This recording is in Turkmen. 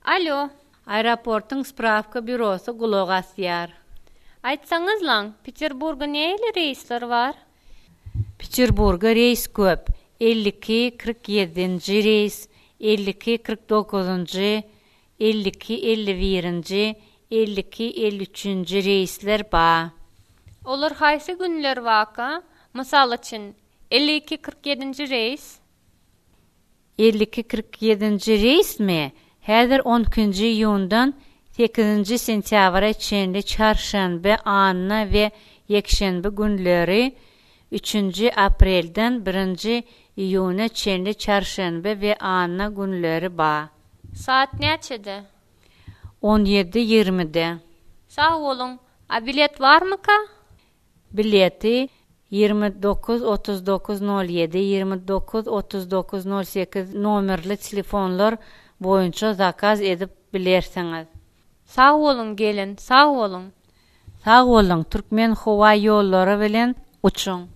Alo, Aeroportun spravka bürosu gulak asýar. aýtsaňyz lan, Peterburga näýeli reýsler bar? Peterburga reýs köp. 52-47-nji reýs, 52-49-njy, 52-51-nji, 52-53-nji reýsler bar. Olar haýsy günler waka? Mysal üçin 52-47-nji reýs. 52-47-nji reýsmi? Häzir 12-nji iýundan 8-nji sentýabra çenli çarşanba anyna we ýekşenbe günleri 3-nji aprelden 1-nji iýuna çenli çarşanba we anyna günleri bar. Saat näçede? 17:20-de. Sag bolun. A bilet barmyka? Bileti 29-39-07, 29-39-08 nomerli telefonlar boýunça zakaz edip bilersiňiz. Sag bolun gelin, sag bolun. Sag bolun, Türkmen Howa ýollary bilen uçuň.